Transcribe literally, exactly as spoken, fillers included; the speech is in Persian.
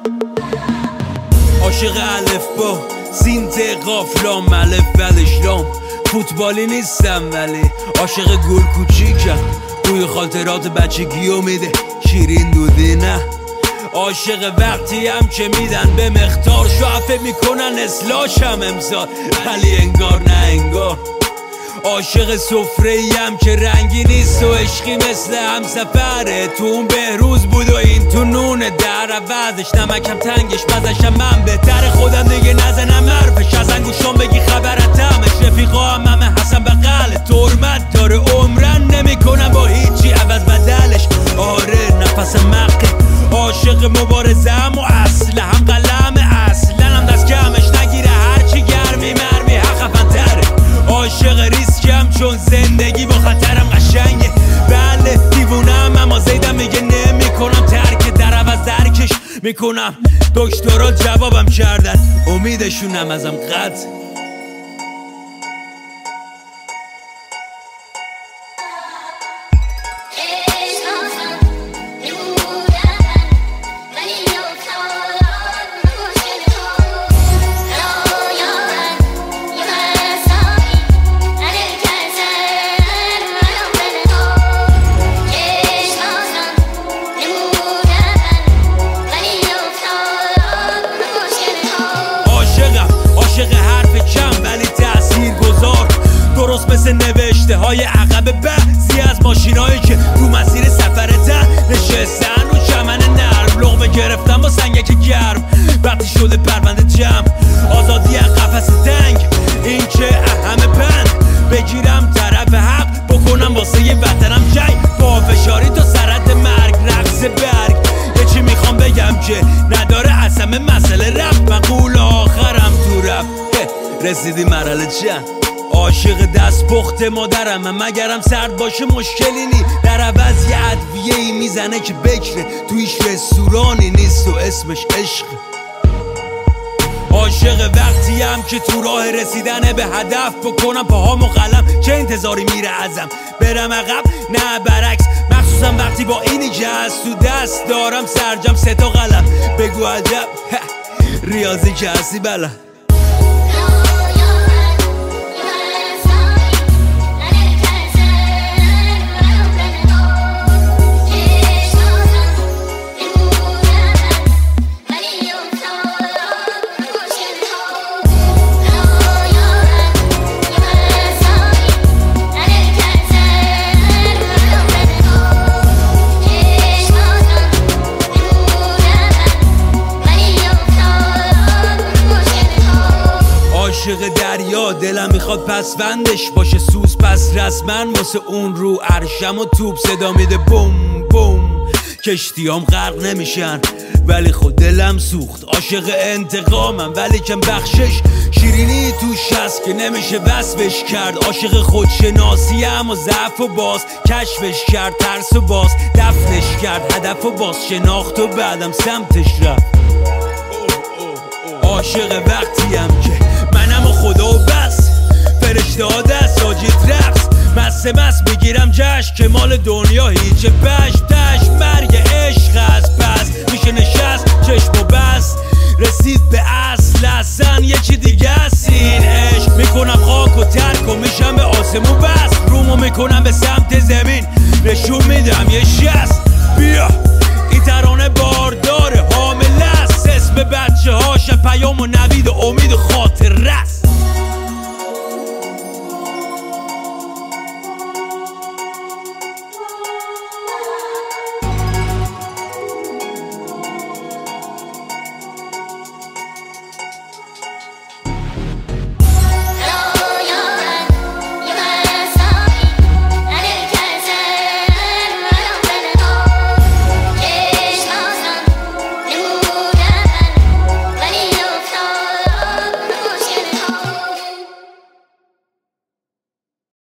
عاشق الف با سین ت قاف لام الف ولش لام، فوتبالی نیستم ولی عاشق گل کوچیکم، بوی خاطرات بچگی و میده شیرین دودی نه. عاشق وقتی هم که میدن به مختار، شعفه میکنن اصلاحشم امسال ولی انگار نه انگار. عاشق سفره‌ایم که رنگی نیست و عشقی مثل همسفره، تو اون بهروز بود و این تو نونه، در عوضش نمکم تنگش مزشم من بهتر، خودم دیگه نزنم حرفش، از انگوشام بگی خبرتمش، رفیقا هم همه حسن بغل ترمت داره، عمرن نمی کنم با هیچی عوض بدلش. آره نفسم مقه، عاشق مبارزم و اصل هم قلم، اصلا هم دست کمش نگیره هرچی گرمی مرمی حقفن تره. عاشق ریسکم چون زندگی با خطرم قشنگه، بله دیوونم اما زیدم میگه نمی کنم ترک، در عوض درکش میکنم. دکترها جوابم کردن امیدشونم ازم قطع. عاشق حرف کم ولی تأثیر گذار، درست مثل نوشته های عقب بعضی از ماشینایی که رو مسیر سفرتن نشستن رو چمن نرم، لقمه گرفتن با سنگک گرم وقتی شده پرونده جمع، آزادی از قفس تنگ این که اهم پند، بگیرم طرف حق بکنم واسه یه وطنم جنگ، با فشاری تا سرد مرگ رقص برگ. یه چی میخوام بگم که نداره اصلا مسئله رفت، مقول آخرم تو رفت رسیدی مرحله چند. عاشق دست پخت مادرم من، مگرم سرد باشه مشکلی نی، در عوض یه ادویه ای میزنه که بکره تویش رستورانی نیست و اسمش عشق. عاشق وقتی هم که تو راه رسیدن به هدف بکنم پاهامو قلم، چه انتظاری میره ازم برم عقب نه برعکس، مخصوصا وقتی با اینی که از تو دست دارم سرجم سه تا قلم، بگو عجب ریاضی که هستی بلد. عاشق دریا دلم میخواد پسوندش باشه سوز، پس رسما واسه اون رو عرشم و توپ صدا میده بوم بوم، کشتیام غرق نمیشن ولی خود دلم سوخت. عاشق انتقامم ولی کم بخشش شیرینی توش هست که نمیشه وصفش کرد، عاشق خودشناسی ام و ضعف و باز کشفش کرد، ترس و باز دفنش کرد، هدف و باز شناخت و بعدم سمتش رفت. عاشق وقتیم که منم و خدا و بس، فرشته ها دست ساجید رقص، مست مست بگیرم جشن که مال دنیا هیچ پش تش، مرگ عشق است پس میشه نشست چشم و بس، رسید به اصل اصلا یه چی دیگه است این عشق، میکنم خاک و ترک و میشم به آسمون بس، رومو میکنم به سمت زمین نشون میدم یه شست. بیا این ترانه بارداره حامله است، اسم بچه هاش پیام و نوید و امید و خاطر رست.